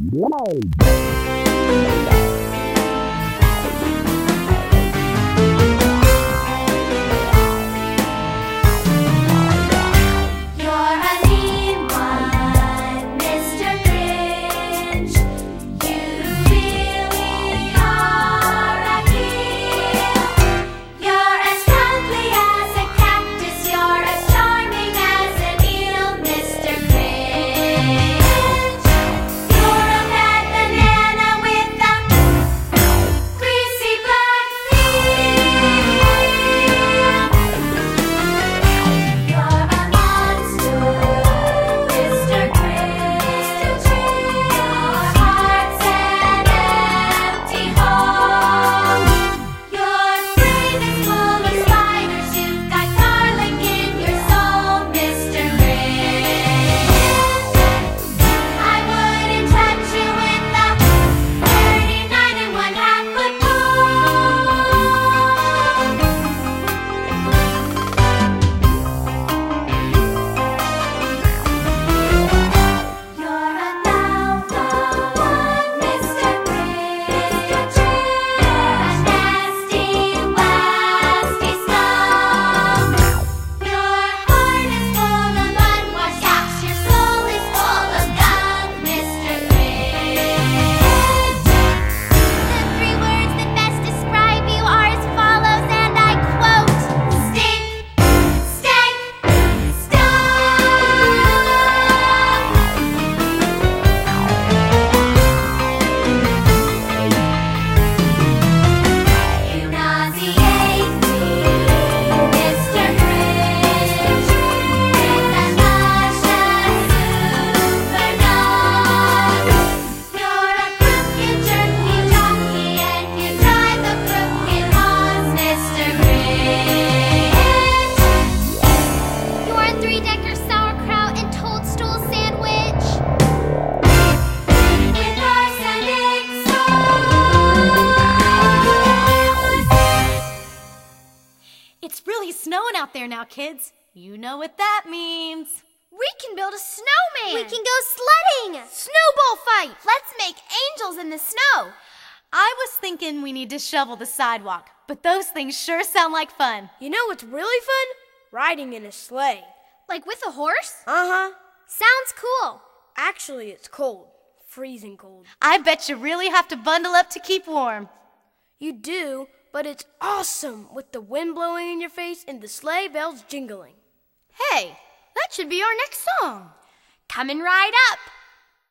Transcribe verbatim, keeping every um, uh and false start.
out there now, kids. You know what that means. We can build a snowman. We can go sledding. Snowball fight. Let's make angels in the snow. I was thinking we need to shovel the sidewalk, but those things sure sound like fun. You know what's really fun? Riding in a sleigh. Like with a horse? Uh-huh. Sounds cool. Actually, it's cold. Freezing cold. I bet you really have to bundle up to keep warm. You do, but it's awesome with the wind blowing in your face and the sleigh bells jingling. Hey, that should be our next song. Come and ride up.